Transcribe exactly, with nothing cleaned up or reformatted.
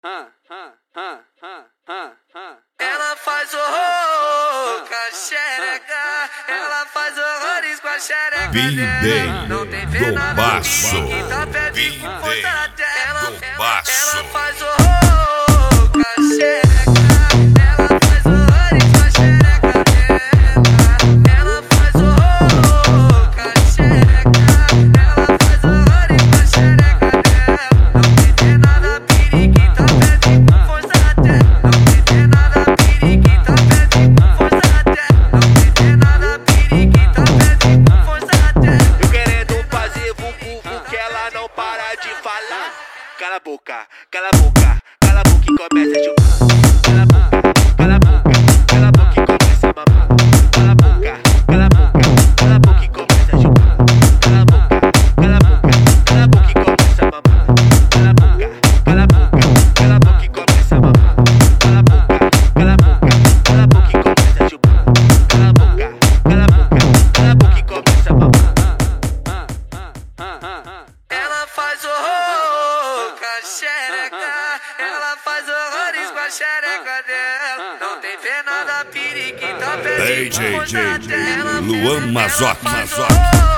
Ela faz horror com a xereca, ela faz horrores com a xereca dela. Não tem pena do baço, tá pede com força até ela, do baço. ela faz horror com a xereca, ela faz horrores com a xereca dela. Ela faz horror com a xereca, ela faz horrores com a xereca dela. Não tem pena da periquita, pede com força até. Não tem pena da periquita, pede com força até. Não tem pena da periquita, pede com força até. Eu querendo fazer vucu, que ela não para de falar. Cala a boca, cala a boca, cala a boca e começa a chupar. Cala a boca, cala a boca, cala a boca e começa a mamar. Cala a boca, cala a boca, cala a boca e começa a chupar. Cala a boca, cala a boca, cala a boca e começa a mamar. Cala a boca, cala a boca, cala a boca e começa a mamar. Cala a boca, cala a boca, cala a boca e começa a chupar. Cala a boca, cala a boca, cala a boca e começa a mamar. Ela faz horror com a xereca, ela faz horrores com a xereca dela. Não tem pena da periquita, pede D J com força até ela. Luan Mazotti. Ela faz horror